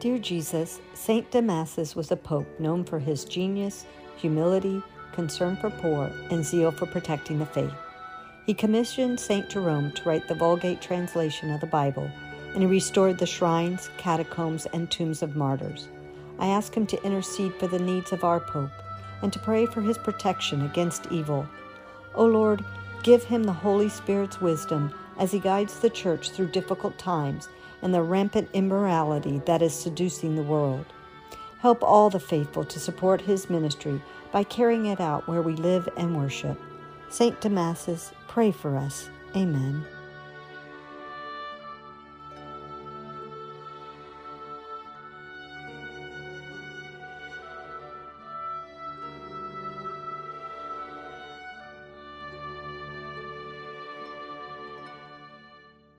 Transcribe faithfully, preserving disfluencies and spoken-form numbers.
Dear Jesus, Saint Damasus was a pope known for his genius, humility, concern for poor, and zeal for protecting the faith. He commissioned Saint Jerome to write the Vulgate translation of the Bible, and he restored the shrines, catacombs, and tombs of martyrs. I ask him to intercede for the needs of our Pope and to pray for his protection against evil. O Lord, give him the Holy Spirit's wisdom as he guides the Church through difficult times and the rampant immorality that is seducing the world. Help all the faithful to support his ministry by carrying it out where we live and worship. Saint Damasus, pray for us. Amen.